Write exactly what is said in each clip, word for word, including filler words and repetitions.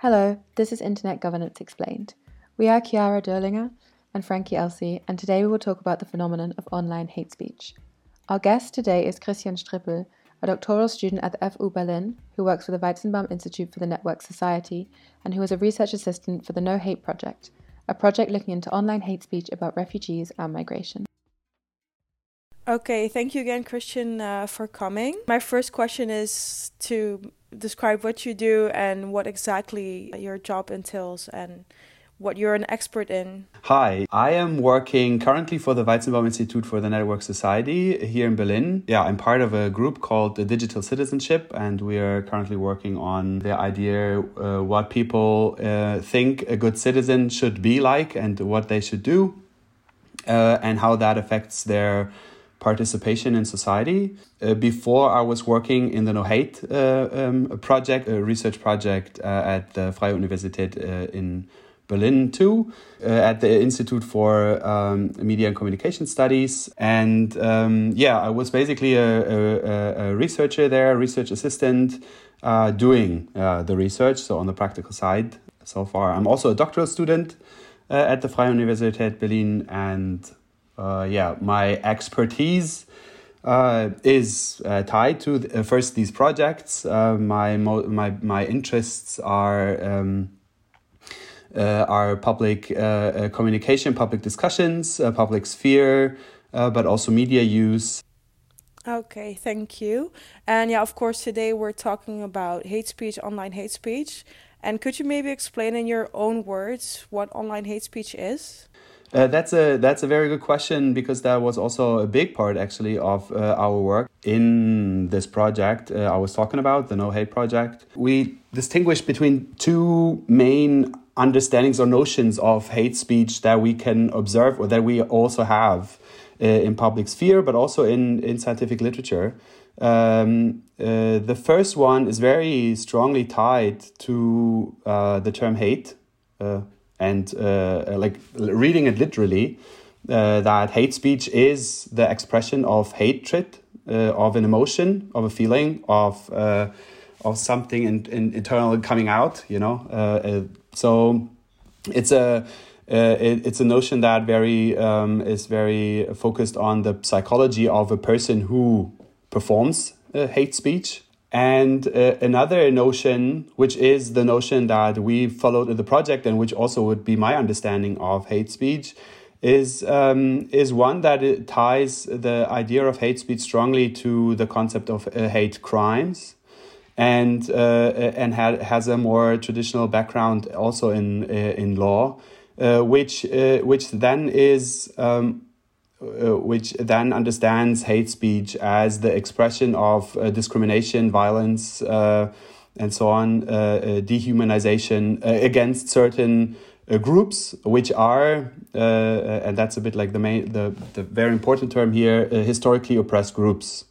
Hello, this is Internet Governance Explained. We are Chiara Derlinger and Frankie Elsie, and today we will talk about the phenomenon of online hate speech. Our guest today is Christian Strippel, a doctoral student at the F U Berlin who works for the Weizenbaum Institute for the Network Society and who is a research assistant for the No Hate Project, a project looking into online hate speech about refugees and migration. Okay, thank you again, Christian, uh, for coming. My first question is to describe what you do and what exactly your job entails and what you're an expert in. Hi, I am working currently for the Weizenbaum Institute for the Network Society here in Berlin. Yeah, I'm part of a group called the Digital Citizenship, and we are currently working on the idea uh, what people uh, think a good citizen should be like and what they should do, uh, and how that affects their participation in society. Uh, before I was working in the No Hate uh, um, project, a research project uh, at the Freie Universität uh, in Berlin too, uh, at the Institute for um, Media and Communication Studies. And um, yeah, I was basically a, a, a researcher there, a research assistant, uh, doing uh, the research, so on the practical side so far. I'm also a doctoral student uh, at the Freie Universität Berlin, and Uh, yeah, my expertise uh, is uh, tied to the, uh, first these projects. Uh, my mo- my my interests are um, uh, are public uh, uh, communication, public discussions, uh, public sphere, uh, but also media use. Okay, thank you. And yeah, of course, today we're talking about hate speech, online hate speech. And could you maybe explain in your own words what online hate speech is? Uh, that's a that's a very good question, because that was also a big part actually of uh, our work in this project uh, I was talking about, the No Hate Project. We distinguish between two main understandings or notions of hate speech that we can observe or that we also have uh, in public sphere, but also in, in scientific literature. Um, uh, the first one is very strongly tied to uh, the term hate. Uh, And uh, like reading it literally, uh, that hate speech is the expression of hatred, uh, of an emotion, of a feeling, of uh, of something in, in internal coming out. You know, uh, uh, so it's a uh, it, it's a notion that very um, is very focused on the psychology of a person who performs uh, hate speech. And uh, another notion, which is the notion that we followed in the project and which also would be my understanding of hate speech, is um, is one that it ties the idea of hate speech strongly to the concept of uh, hate crimes, and uh, and ha- has a more traditional background also in uh, in law, uh, which uh, which then is. Um, Uh, which then understands hate speech as the expression of uh, discrimination, violence, uh, and so on, uh, uh, dehumanization uh, against certain uh, groups, which are, uh, and that's a bit like the main, the, the very important term here, uh, historically oppressed groups.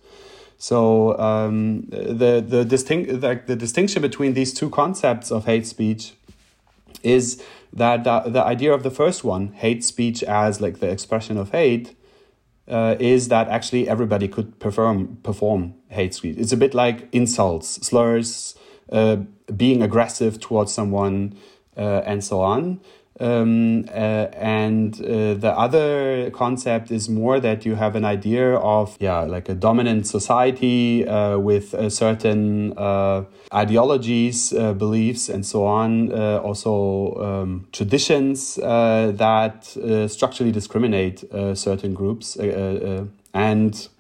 So um, the the distinct like the distinction between these two concepts of hate speech is that the, the idea of the first one, hate speech as like the expression of hate, Uh, is that actually everybody could perform perform hate speech. It's a bit like insults, slurs, uh, being aggressive towards someone, uh, and so on. Um, uh, and uh, the other concept is more that you have an idea of, yeah, like a dominant society uh, with a certain uh, ideologies, uh, beliefs, and so on. Uh, also um, traditions uh, that uh, structurally discriminate uh, certain groups uh, uh, and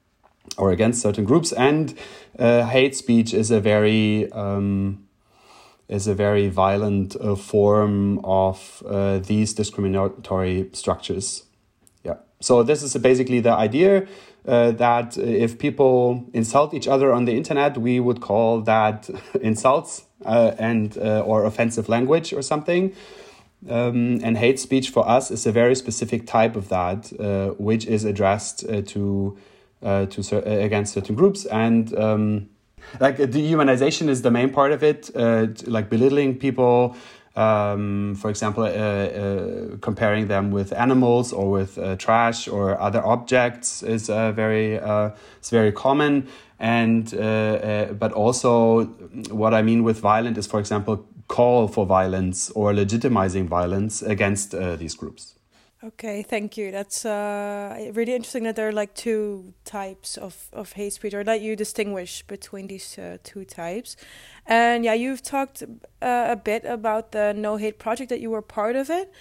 or against certain groups. And uh, hate speech is a very um, is a very violent uh, form of uh, these discriminatory structures. Yeah. So this is basically the idea uh, that if people insult each other on the internet, we would call that insults uh, and uh, or offensive language or something. Um, and hate speech for us is a very specific type of that, uh, which is addressed uh, to uh, to uh, against certain groups. And um, like dehumanization is the main part of it, uh, like belittling people, um, for example, uh, uh, comparing them with animals or with uh, trash or other objects is uh, very uh, it's very common. And uh, uh, but also what I mean with violent is, for example, call for violence or legitimizing violence against uh, these groups. Okay, thank you. That's uh, really interesting that there are like two types of, of hate speech, or that you distinguish between these uh, two types. And yeah, you've talked uh, a bit about the No Hate Project, that you were part of it.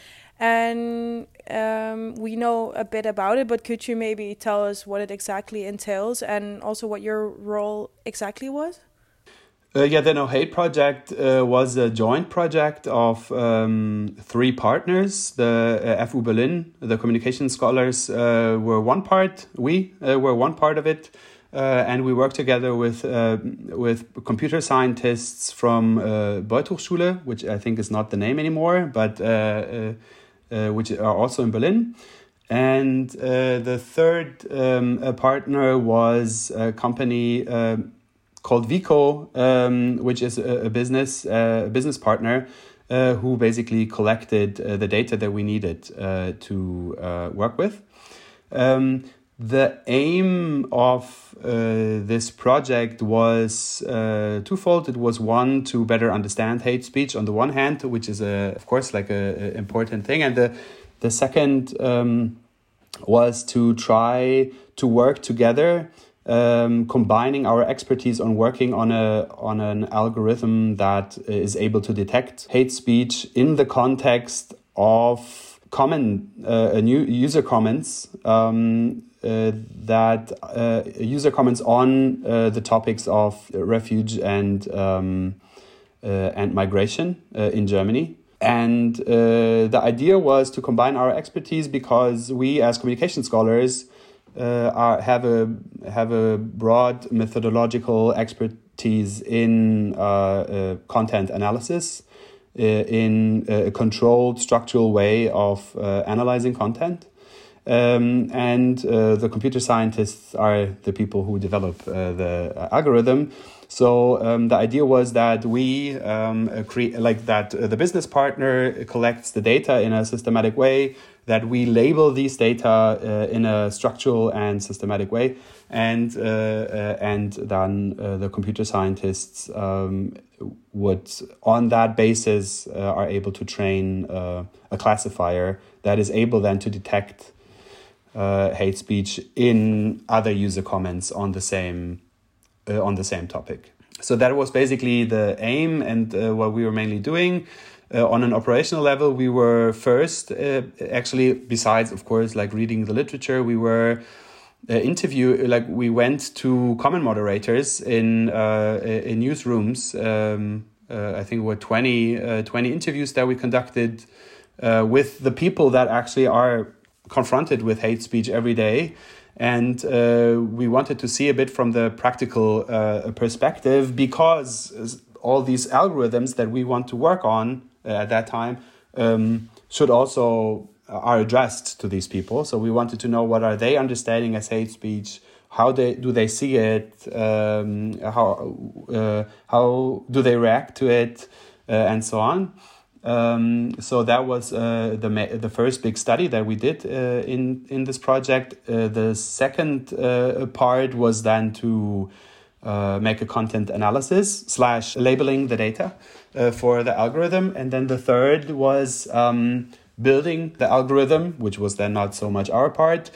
And um, we know a bit about it, but could you maybe tell us what it exactly entails and also what your role exactly was? Uh, yeah, the No Hate Project uh, was a joint project of um, three partners. The uh, F U Berlin, the communication scholars uh, were one part. We uh, were one part of it, uh, and we worked together with uh, with computer scientists from uh, Beuth Hochschule, which I think is not the name anymore, but uh, uh, uh, which are also in Berlin. And uh, the third um, uh, partner was a company Uh, called Vico, um, which is a, a business uh, a business partner uh, who basically collected uh, the data that we needed uh, to uh, work with. Um, the aim of uh, this project was uh, twofold. It was one, to better understand hate speech on the one hand, which is a, of course like a, a important thing, and the the second um, was to try to work together. Um, combining our expertise on working on a on an algorithm that is able to detect hate speech in the context of common uh, new user comments um, uh, that uh, user comments on uh, the topics of refuge and um, uh, and migration uh, in Germany. And uh, the idea was to combine our expertise because we, as communication scholars, Uh, are, have a have a broad methodological expertise in uh, uh, content analysis, uh, in a controlled structural way of uh, analyzing content, um, and uh, the computer scientists are the people who develop uh, the algorithm. So um, the idea was that we um, create like that uh, the business partner collects the data in a systematic way, that we label these data uh, in a structural and systematic way, and uh, uh, and then uh, the computer scientists um, would, on that basis, uh, are able to train uh, a classifier that is able then to detect uh, hate speech in other user comments on the same uh, on the same topic. So that was basically the aim and uh, what we were mainly doing. Uh, on an operational level, we were first, uh, actually, besides, of course, like reading the literature, we were uh, interview, like we went to common moderators in uh, in newsrooms. Um, uh, I think it were twenty, uh, twenty interviews that we conducted uh, with the people that actually are confronted with hate speech every day. And uh, we wanted to see a bit from the practical uh, perspective, because all these algorithms that we want to work on uh, at that time um, should also are addressed to these people. So we wanted to know, what are they understanding as hate speech? How they do they see it? Um, how uh, how do they react to it? Uh, and so on. Um, so that was uh, the the first big study that we did uh, in in this project. Uh, the second uh, part was then to uh, make a content analysis slash labeling the data uh, for the algorithm, and then the third was um, building the algorithm, which was then not so much our part.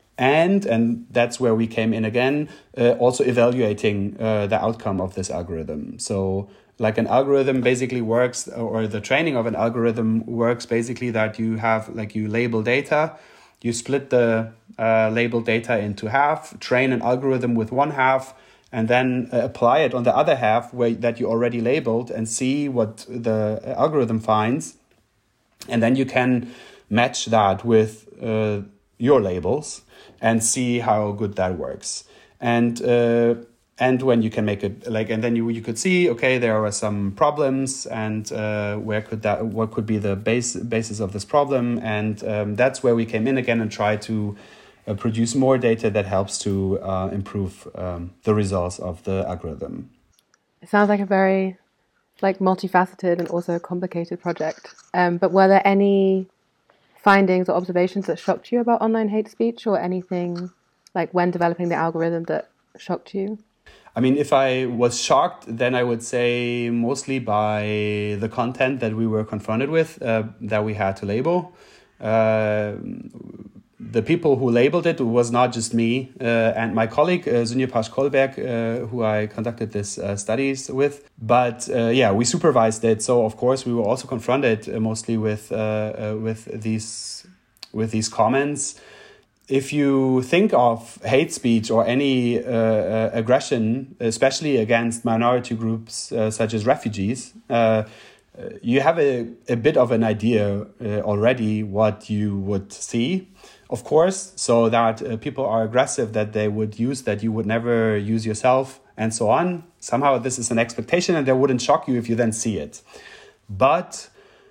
And and that's where we came in again, uh, also evaluating uh, the outcome of this algorithm. So like an algorithm basically works, or the training of an algorithm works basically that you have, like you label data, you split the uh, labeled data into half, train an algorithm with one half, and then uh, apply it on the other half where that you already labeled, and see what the algorithm finds. And then you can match that with uh, your labels and see how good that works. And uh, and when you can make it like, and then you you could see, okay, there are some problems, and uh, where could that what could be the base basis of this problem, and um, that's where we came in again and try to uh, produce more data that helps to uh, improve um, the results of the algorithm. It sounds like a very like multifaceted and also complicated project. Um, but were there any findings or observations that shocked you about online hate speech, or anything like when developing the algorithm that shocked you? I mean, if I was shocked, then I would say mostly by the content that we were confronted with, uh, that we had to label. Uh, the people who labeled it was not just me uh, and my colleague, uh, Sunje Pasch-Kolberg, uh, who I conducted this uh, studies with. But uh, yeah, we supervised it. So, of course, we were also confronted uh, mostly with uh, uh, with these with these comments. If you think of hate speech or any uh, uh, aggression, especially against minority groups uh, such as refugees, uh, you have a, a bit of an idea uh, already what you would see, of course, so that uh, people are aggressive, that they would use that you would never use yourself, and so on. Somehow this is an expectation and that wouldn't shock you if you then see it. But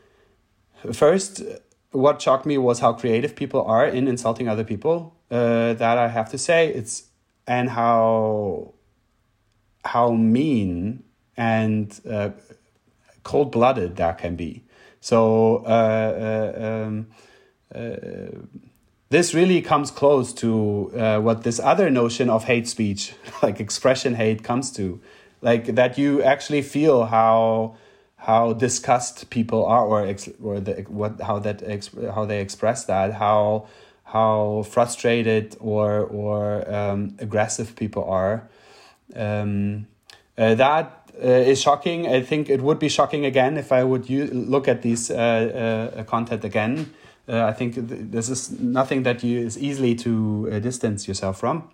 first, what shocked me was how creative people are in insulting other people. Uh, that I have to say, it's and how how mean and uh, cold-blooded that can be. So uh, uh, um, uh, this really comes close to uh, what this other notion of hate speech, like expression hate, comes to, like that you actually feel how. how disgust people are, or ex- or the what how that ex- how they express that, how how frustrated or or um, aggressive people are. Um, uh, that uh, is shocking. I think it would be shocking again if I would u- look at these uh, uh, content again. Uh, I think th- this is nothing that you is easily to uh, distance yourself from.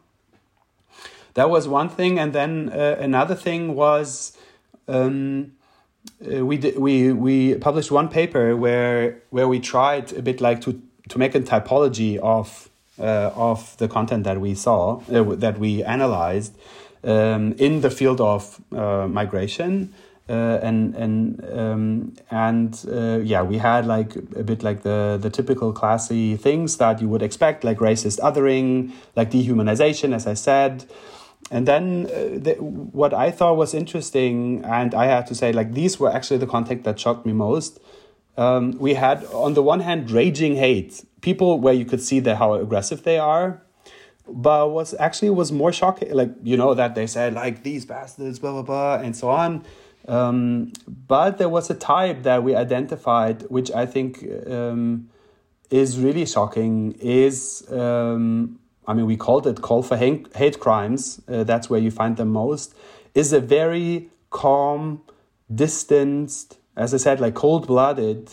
That was one thing, and then uh, another thing was. Um, Uh, we did, we we published one paper where where we tried a bit like to to make a typology of uh, of the content that we saw uh, that we analyzed um, in the field of uh, migration uh, and and um, and uh, yeah, we had like a bit like the the typical classy things that you would expect, like racist othering, like dehumanization, as I said. And then uh, the, what I thought was interesting, and I have to say, like, these were actually the content that shocked me most. Um, we had, on the one hand, raging hate. People where you could see the, how aggressive they are. But what's actually was more shocking, like, you know, that they said, like, these bastards, blah, blah, blah, and so on. Um, but there was a type that we identified, which I think um, is really shocking, is... Um, I mean, we called it call for hate, hate crimes. Uh, that's where you find them most. Is a very calm, distanced, as I said, like cold-blooded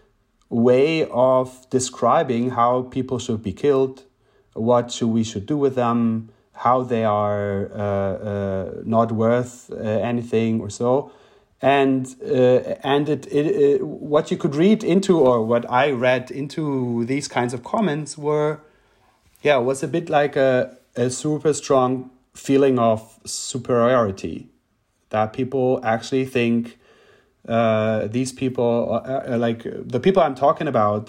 way of describing how people should be killed, what should we should do with them, how they are uh, uh, not worth uh, anything or so. And uh, and it, it, it what you could read into, or what I read into these kinds of comments were. Yeah, it was a bit like a, a super strong feeling of superiority, that people actually think uh, these people, uh, like the people I'm talking about,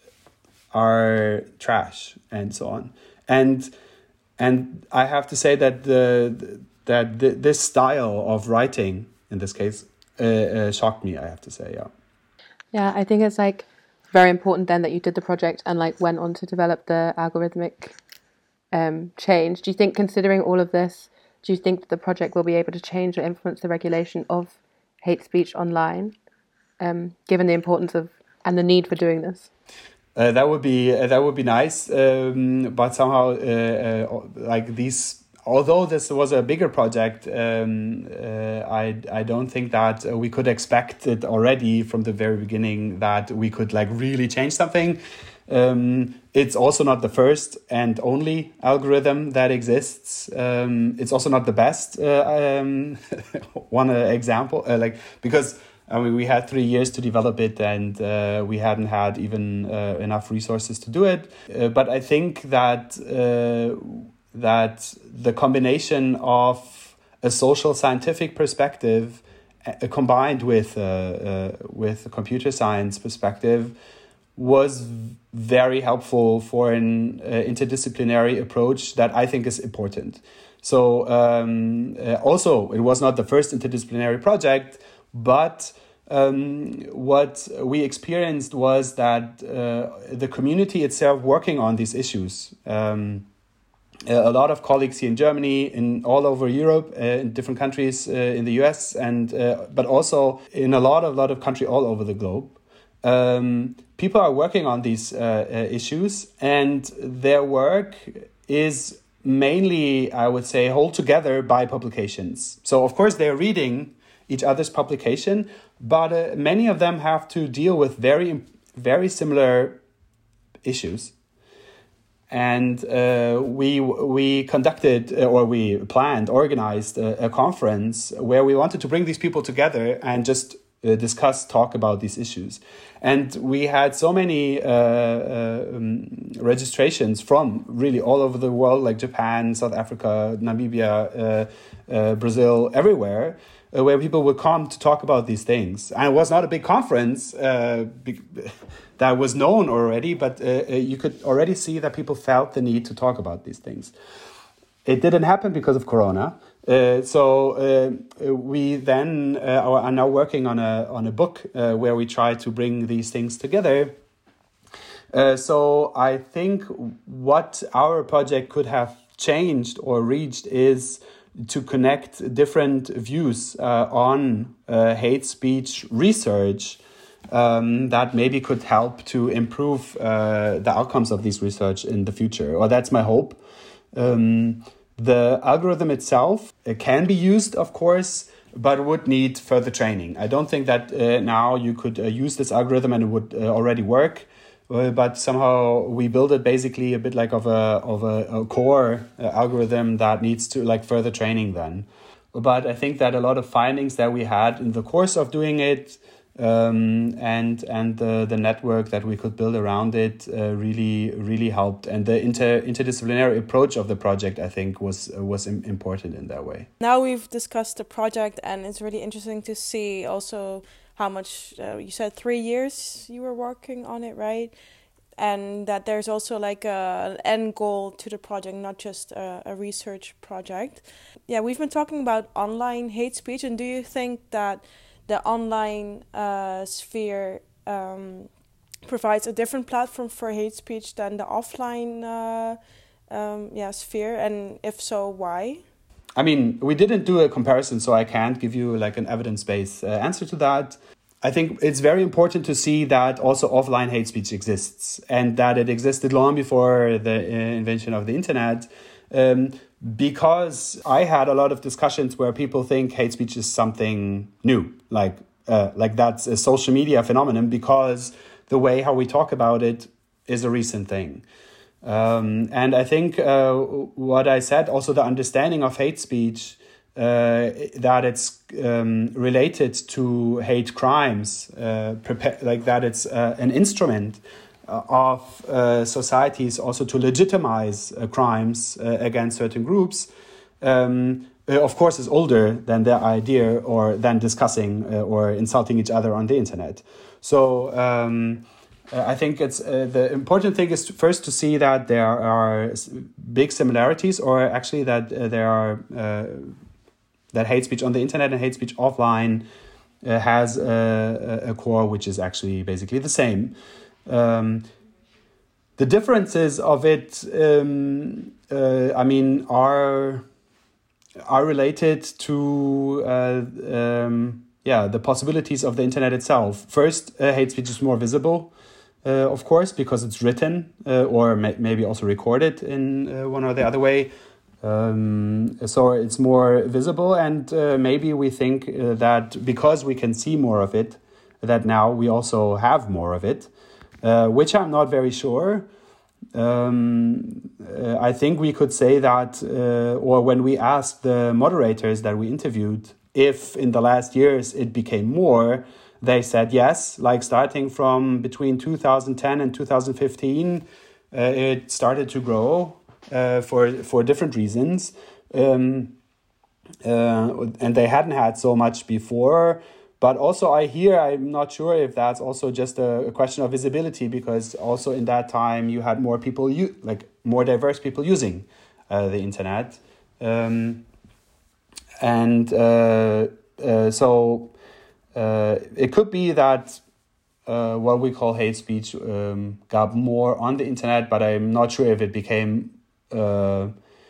are trash and so on. And and I have to say that the that the, this style of writing, in this case, uh, uh, shocked me, I have to say, yeah. Yeah, I think it's like very important then that you did the project and like went on to develop the algorithmic um, change. Do you think, considering all of this, do you think that the project will be able to change or influence the regulation of hate speech online, um, given the importance of and the need for doing this? Uh, that would be uh, that would be nice, um, but somehow uh, uh, like these. Although this was a bigger project, um, uh, I I don't think that uh, we could expect it already from the very beginning that we could like really change something. Um, it's also not the first and only algorithm that exists. Um, it's also not the best uh, um, one uh, example, uh, like because I mean we had three years to develop it and uh, we hadn't had even uh, enough resources to do it. Uh, but I think that. Uh, that the combination of a social scientific perspective uh, combined with uh, uh, with a computer science perspective was very helpful for an uh, interdisciplinary approach that I think is important. So um, uh, also, it was not the first interdisciplinary project, but um, what we experienced was that uh, the community itself working on these issues um, a lot of colleagues here in Germany, in all over Europe, uh, in different countries uh, in the U S, and uh, but also in a lot of lot of countries all over the globe. Um, people are working on these uh, uh, issues, and their work is mainly, I would say, held together by publications. So, of course, they're reading each other's publication, but uh, many of them have to deal with very, very similar issues. And uh, we we conducted uh, or we planned, organized a, a conference where we wanted to bring these people together and just uh, discuss, talk about these issues. And we had so many uh, uh, um, registrations from really all over the world, like Japan, South Africa, Namibia, uh, uh, Brazil, everywhere, uh, where people would come to talk about these things. And it was not a big conference uh, big, that was known already, but uh, you could already see that people felt the need to talk about these things. It didn't happen because of Corona. Uh, so uh, we then uh, are now working on a on a book uh, where we try to bring these things together. Uh, so I think what our project could have changed or reached is to connect different views uh, on uh, hate speech research um, that maybe could help to improve uh, the outcomes of this research in the future. Or that's my hope. Um, The algorithm itself it can be used, of course, but would need further training. I don't think that uh, now you could uh, use this algorithm and it would uh, already work. Uh, but somehow we build it basically a bit like of a of a, a core uh, algorithm that needs to like further training then. But I think that a lot of findings that we had in the course of doing it um, and and the, the network that we could build around it uh, really really helped. And the inter interdisciplinary approach of the project, I think, was uh, was im- important in that way. Now we've discussed the project, and it's really interesting to see also how much, uh, you said three years you were working on it, right? And that there's also like a, an end goal to the project, not just a, a research project. Yeah, we've been talking about online hate speech, and do you think that the online uh, sphere um, provides a different platform for hate speech than the offline uh, um, yeah, sphere? And if so, why? I mean, we didn't do a comparison, so I can't give you like an evidence-based uh, answer to that. I think it's very important to see that also offline hate speech exists, and that it existed long before the uh, invention of the internet. Um, because I had a lot of discussions where people think hate speech is something new, like uh, like that's a social media phenomenon, because the way how we talk about it is a recent thing. Um, and I think uh, what I said, also the understanding of hate speech, uh, that it's um, related to hate crimes, uh, prepare, like that it's uh, an instrument uh, of uh, societies also to legitimize uh, crimes uh, against certain groups, um, uh, of course is older than the idea or than discussing uh, or insulting each other on the internet. So um, Uh, I think it's uh, the important thing is to first to see that there are big similarities, or actually that uh, there are uh, that hate speech on the internet and hate speech offline uh, has a, a core which is actually basically the same. Um, the differences of it, um, uh, I mean, are are related to uh, um, yeah the possibilities of the internet itself. First, uh, hate speech is more visible. Uh, of course, because it's written uh, or may- maybe also recorded in uh, one or the other way. Um, so it's more visible, and uh, maybe we think uh, that because we can see more of it, that now we also have more of it, uh, which I'm not very sure. Um, uh, I think we could say that, uh, or when we asked the moderators that we interviewed, if in the last years it became more, they said yes, like starting from between two thousand ten and two thousand fifteen, uh, it started to grow uh, for for different reasons. Um, uh, and they hadn't had so much before. But also I hear, I'm not sure if that's also just a, a question of visibility, because also in that time you had more people, u- like more diverse people using uh, the internet. Um, and uh, uh, so... Uh, it could be that uh, what we call hate speech um, got more on the internet, but I'm not sure if it became uh,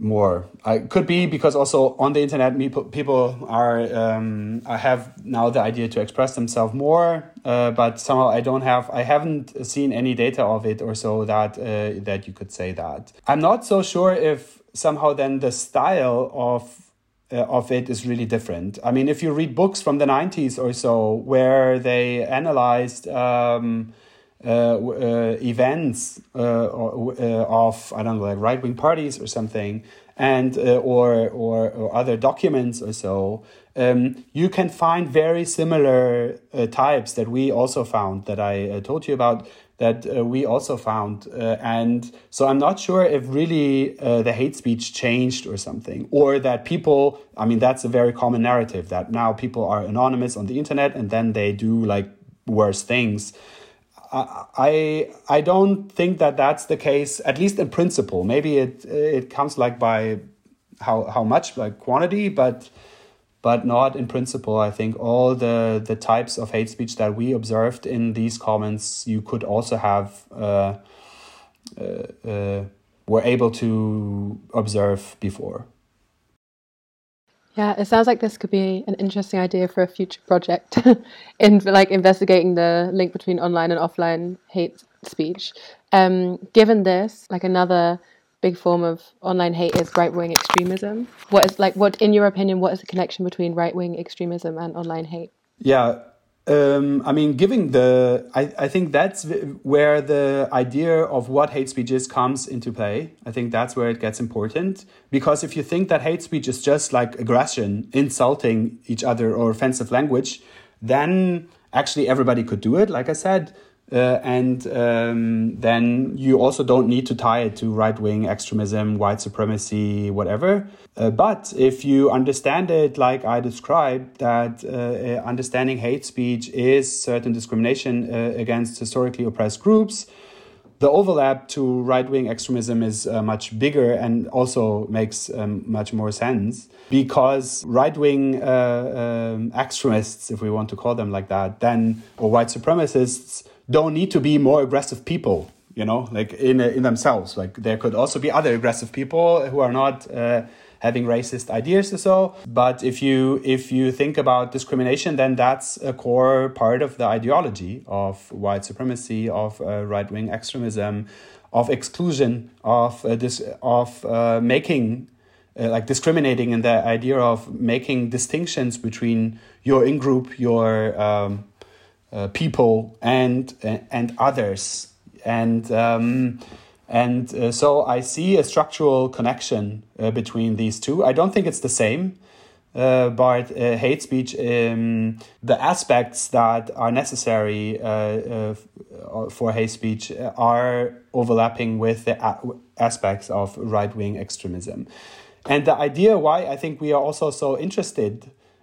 more. I could be because also on the internet, people people are um, I have now the idea to express themselves more, uh, but somehow I don't have I haven't seen any data of it or so that uh, that you could say that. I'm not so sure if somehow then the style of uh, of it is really different. I mean, if you read books from the nineties or so where they analyzed um, Uh, uh, events uh, or, uh, of I don't know, like right wing parties or something, and uh, or, or or other documents or so, um, you can find very similar uh, types that we also found that I uh, told you about that uh, we also found, uh, and so I'm not sure if really uh, the hate speech changed or something, or that people. I mean, that's a very common narrative that now people are anonymous on the internet and then they do like worse things. I I don't think that that's the case, at least in principle. Maybe it it comes like by how how much, like quantity, but but not in principle. I think all the the types of hate speech that we observed in these comments, you could also have uh, uh, uh, were able to observe before. Yeah, it sounds like this could be an interesting idea for a future project in like investigating the link between online and offline hate speech. Um, given this, like another big form of online hate is right-wing extremism. What is like what in your opinion, what is the connection between right-wing extremism and online hate? Yeah. Um, I mean, giving the, I, I think that's where the idea of what hate speech is comes into play. I think that's where it gets important. Because if you think that hate speech is just like aggression, insulting each other or offensive language, then actually everybody could do it, like I said. Uh, and um, then you also don't need to tie it to right-wing extremism, white supremacy, whatever. Uh, but if you understand it like I described, that uh, understanding hate speech is certain discrimination uh, against historically oppressed groups, the overlap to right-wing extremism is uh, much bigger and also makes um, much more sense, because right-wing uh, um, extremists, if we want to call them like that, then, or white supremacists, don't need to be more aggressive people, you know, like in in themselves. Like there could also be other aggressive people who are not uh, having racist ideas or so. But if you if you think about discrimination, then that's a core part of the ideology of white supremacy, of uh, right-wing extremism, of exclusion, of uh, this of uh, making uh, like discriminating, in the idea of making distinctions between your in-group, your um, Uh, people and uh, and others, and um, and uh, so I see a structural connection uh, between these two. I don't think it's the same, uh, but uh, hate speech, um, the aspects that are necessary uh, uh, for hate speech are overlapping with the a- aspects of right-wing extremism, and the idea why I think we are also so interested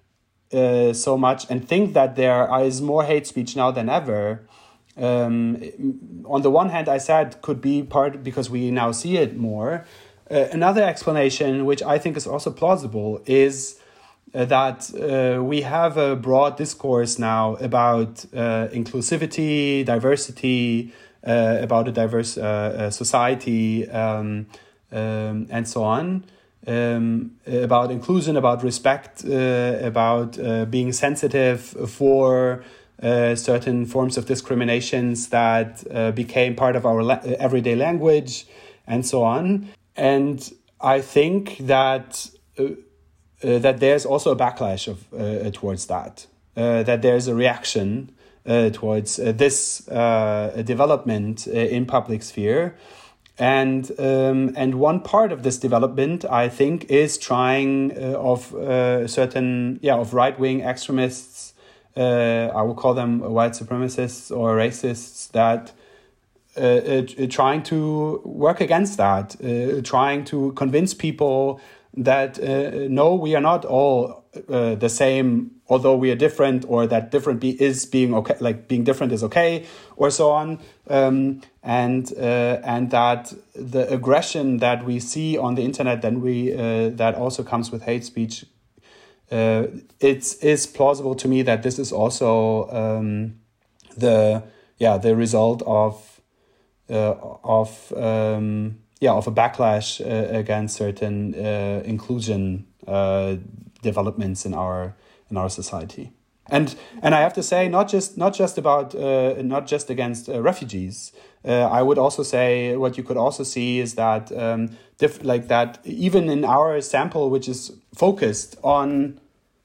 Uh, so much and think that there is more hate speech now than ever. Um, on the one hand, I said could be part because we now see it more. Uh, another explanation, which I think is also plausible, is uh, that uh, we have a broad discourse now about uh, inclusivity, diversity, uh, about a diverse uh, uh, society, um, um, and so on. Um, about inclusion, about respect, uh, about uh, being sensitive for uh, certain forms of discriminations that uh, became part of our la- everyday language, and so on. And I think that uh, uh, that there's also a backlash of uh, towards that, uh, that there's a reaction uh, towards uh, this uh, development uh, in public sphere. And um, and one part of this development, I think, is trying uh, of uh, certain yeah of right wing extremists. Uh, I will call them white supremacists or racists that uh, uh, trying to work against that, uh, trying to convince people that uh, no, we are not all uh, the same, although we are different, or that different be- is being okay, like being different is okay, or so on, um, and uh, and that the aggression that we see on the internet, then we uh, that also comes with hate speech. Uh, it's is plausible to me that this is also um, the yeah the result of uh, of um, yeah, of a backlash uh, against certain uh, inclusion uh, developments in our in our society. And and I have to say, not just not just about uh, not just against uh, refugees. Uh, I would also say what you could also see is that um, diff- like that even in our sample, which is focused on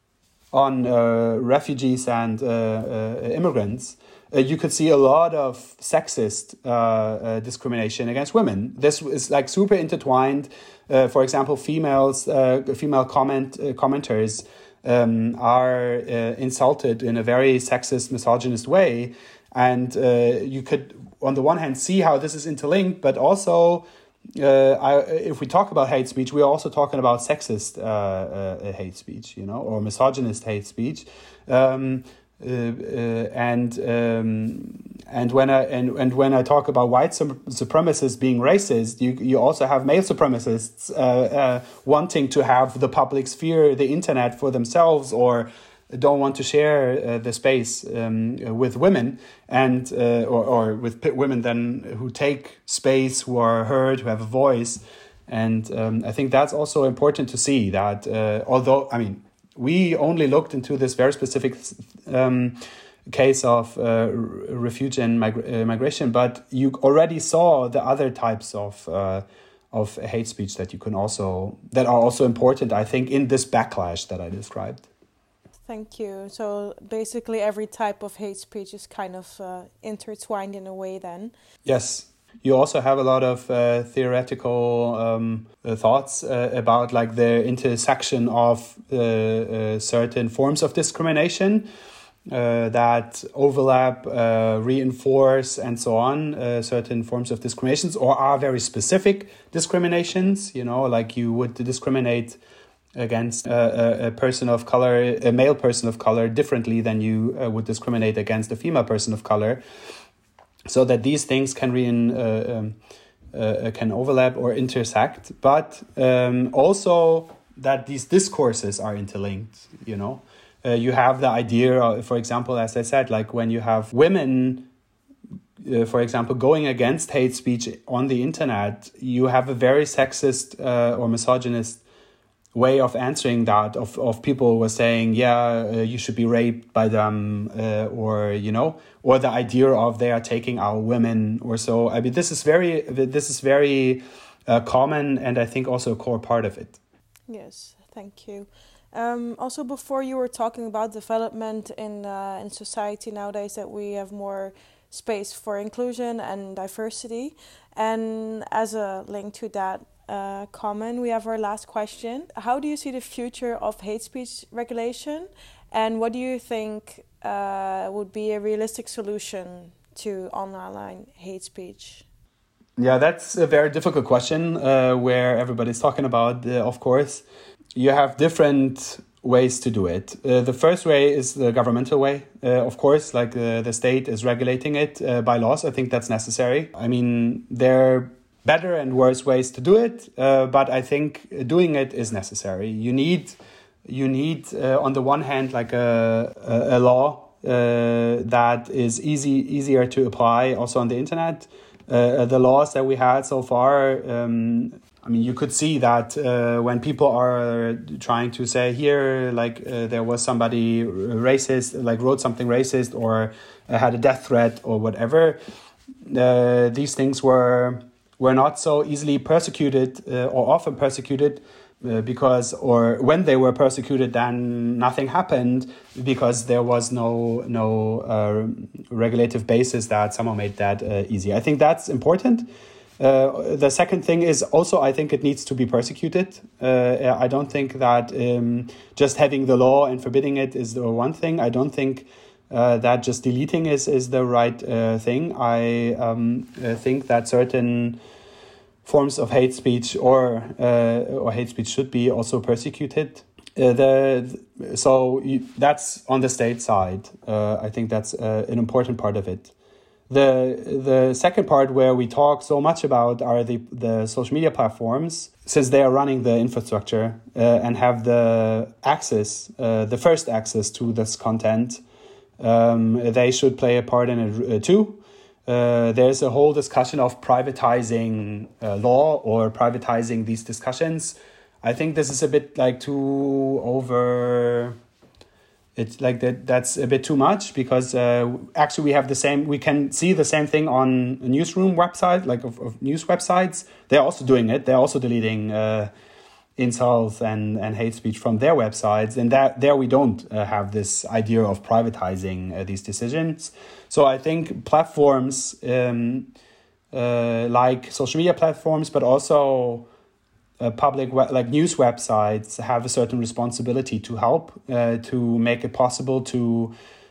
on uh, refugees and uh, uh, immigrants, uh, you could see a lot of sexist uh, uh, discrimination against women. This is like super intertwined. Uh, for example, females, uh, female comment uh, commenters. Um, are uh, insulted in a very sexist, misogynist way. And uh, you could, on the one hand, see how this is interlinked, but also, uh, I, if we talk about hate speech, we're also talking about sexist uh, uh, hate speech, you know, or misogynist hate speech. Um, uh, uh, and um, and when I and, and when I talk about white supremacists being racist, you you also have male supremacists uh, uh, wanting to have the public sphere, the internet for themselves, or don't want to share uh, the space um, with women and uh, or or with p- women then who take space, who are heard, who have a voice, and um, I think that's also important to see that uh, although I mean. We only looked into this very specific um, case of uh, refugee and mig- uh, migration, but you already saw the other types of uh, of hate speech that you can also that are also important, I think, in this backlash that I described. Thank you. So basically, every type of hate speech is kind of uh, intertwined in a way. Then yes. You also have a lot of uh, theoretical um, uh, thoughts uh, about like the intersection of uh, uh, certain forms of discrimination uh, that overlap, uh, reinforce, and so on, uh, certain forms of discriminations, or are very specific discriminations, you know, like you would discriminate against a, a person of color, a male person of color, differently than you uh, would discriminate against a female person of color. So that these things can re- uh, um, uh, can overlap or intersect, but um, also that these discourses are interlinked. You know, uh, you have the idea, of, for example, as I said, like when you have women, uh, for example, going against hate speech on the internet, you have a very sexist uh, or misogynist way of answering that, of, of people were saying, yeah, uh, you should be raped by them, uh, or, you know, or the idea of they are taking our women or so. I mean, this is very, this is very uh, common, and I think also a core part of it. Yes, thank you. Um, also, before you were talking about development in uh, in society nowadays, that we have more space for inclusion and diversity. And as a link to that uh, comment, we have our last question. How do you see the future of hate speech regulation? And what do you think uh, would be a realistic solution to online hate speech? Yeah, that's a very difficult question uh, where everybody's talking about, uh, of course. You have different ways to do it. Uh, the first way is the governmental way. Uh, of course, like uh, the state is regulating it uh, by laws. I think that's necessary. I mean, there are better and worse ways to do it, uh, but I think doing it is necessary. You need, you need uh, on the one hand, like a, a, a law uh, that is easy, easier to apply also on the internet. Uh, the laws that we had so far, um, I mean, you could see that uh, when people are trying to say here, like uh, there was somebody racist, like wrote something racist or uh, had a death threat or whatever, uh, these things were were not so easily persecuted uh, or often persecuted uh, because, or when they were persecuted, then nothing happened because there was no no uh, regulative basis that somehow made that uh, easy. I think that's important. Uh, the second thing is also, I think it needs to be persecuted. Uh, I don't think that um, just having the law and forbidding it is the one thing. I don't think uh, that just deleting is, is the right uh, thing. I um, uh, think that certain forms of hate speech or uh, or hate speech should be also persecuted. Uh, the so you, that's on the state side. Uh, I think that's uh, an important part of it. The the second part where we talk so much about are the, the social media platforms, since they are running the infrastructure uh, and have the access, uh, the first access to this content. Um, they should play a part in it uh, too. uh, there's a whole discussion of privatizing uh, law or privatizing these discussions. I think this is a bit like too over... It's like that. That's a bit too much because uh, actually we have the same. We can see the same thing on a newsroom website, like of, of news websites. They're also doing it. They're also deleting uh, insults and, and hate speech from their websites. And that there we don't uh, have this idea of privatizing uh, these decisions. So I think platforms um, uh, like social media platforms, but also Uh, public we- like news websites have a certain responsibility to help uh, to make it possible to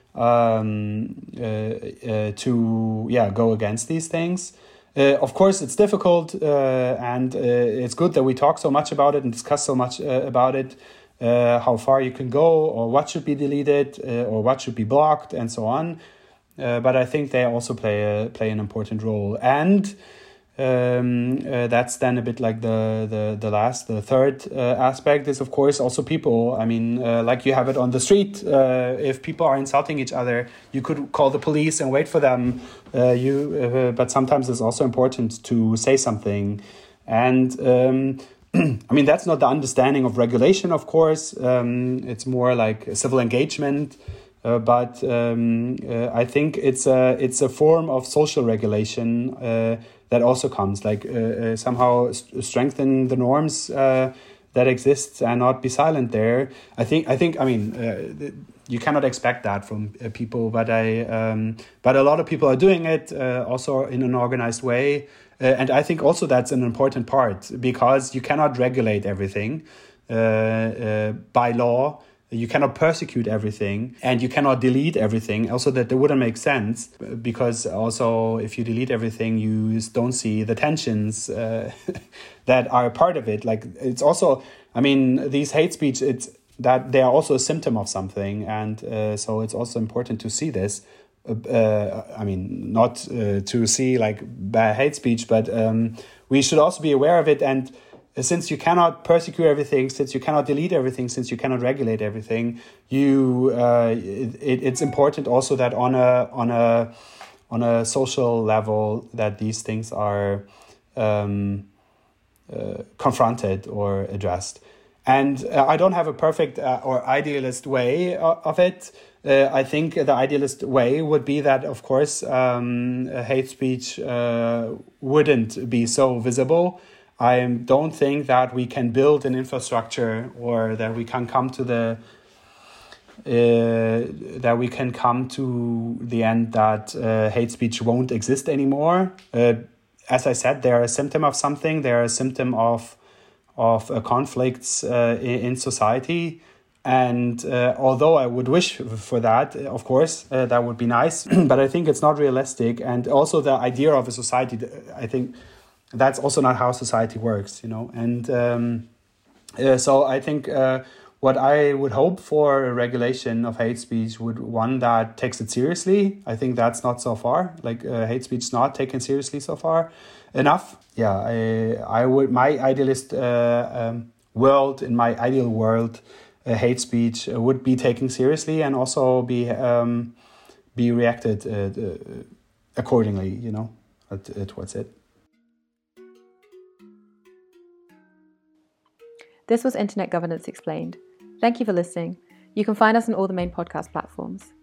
um, uh, uh, to yeah go against these things. Uh, of course, it's difficult uh, and uh, it's good that we talk so much about it and discuss so much uh, about it. Uh, how far you can go, or what should be deleted, uh, or what should be blocked, and so on. Uh, but I think they also play a, play an important role. And Um, uh, that's then a bit like the the the last, the third uh, aspect is of course also people. I mean, uh, like you have it on the street. Uh, if people are insulting each other, you could call the police and wait for them. Uh, you, uh, but sometimes it's also important to say something, and um, I mean that's not the understanding of regulation. Of course, um, it's more like civil engagement. Uh, but um, uh, I think it's a it's a form of social regulation uh, that also comes like uh, uh, somehow st- strengthen the norms uh, that exist and not be silent there. I think I think I mean uh, you cannot expect that from uh, people, but I um, but a lot of people are doing it uh, also in an organized way, uh, and I think also that's an important part because you cannot regulate everything uh, uh, by law. You cannot persecute everything and you cannot delete everything. Also, that, that wouldn't make sense because also if you delete everything, you don't see the tensions uh, that are a part of it. Like it's also, I mean, these hate speech, it's that they are also a symptom of something. And uh, so it's also important to see this. Uh, I mean, not uh, to see like bad hate speech, but um, we should also be aware of it. And since you cannot persecute everything, since you cannot delete everything, since you cannot regulate everything, you uh, it, it's important also that on a on a on a social level that these things are um, uh, confronted or addressed. And uh, I don't have a perfect uh, or idealist way of it. Uh, I think the idealist way would be that, of course, um, hate speech uh, wouldn't be so visible. I don't think that we can build an infrastructure or that we can come to the uh, that we can come to the end that uh, hate speech won't exist anymore. Uh, as I said, they're a symptom of something. They're a symptom of of uh, conflicts uh, in, in society. And uh, although I would wish for that, of course, uh, that would be nice. But I think it's not realistic. And also the idea of a society, I think that's also not how society works, you know. And um, uh, so I think uh, what I would hope for a regulation of hate speech would one that takes it seriously. I think that's not so far. Like uh, hate speech is not taken seriously so far enough. Yeah, I I would my idealist uh, um, world in my ideal world, uh, hate speech uh, would be taken seriously and also be um, be reacted uh, uh, accordingly. You know, at, at towards it. This was Internet Governance Explained. Thank you for listening. You can find us on all the main podcast platforms.